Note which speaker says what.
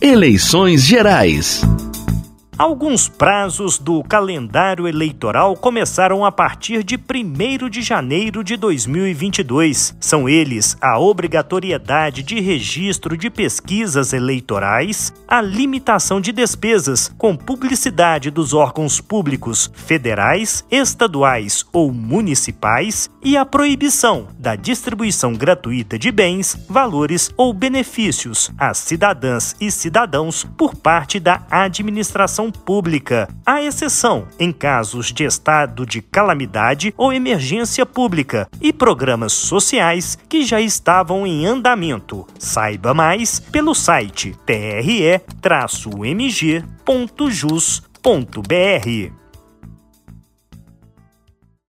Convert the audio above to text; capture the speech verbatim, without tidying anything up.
Speaker 1: Eleições Gerais.
Speaker 2: Alguns prazos do calendário eleitoral começaram a partir de primeiro de janeiro de dois mil e vinte e dois. São eles a obrigatoriedade de registro de pesquisas eleitorais, a limitação de despesas com publicidade dos órgãos públicos federais, estaduais ou municipais e a proibição da distribuição gratuita de bens, valores ou benefícios a cidadãs e cidadãos por parte da administração pública, à exceção em casos de estado de calamidade ou emergência pública e programas sociais que já estavam em andamento. Saiba mais pelo site t r e traço m g ponto jus ponto b r.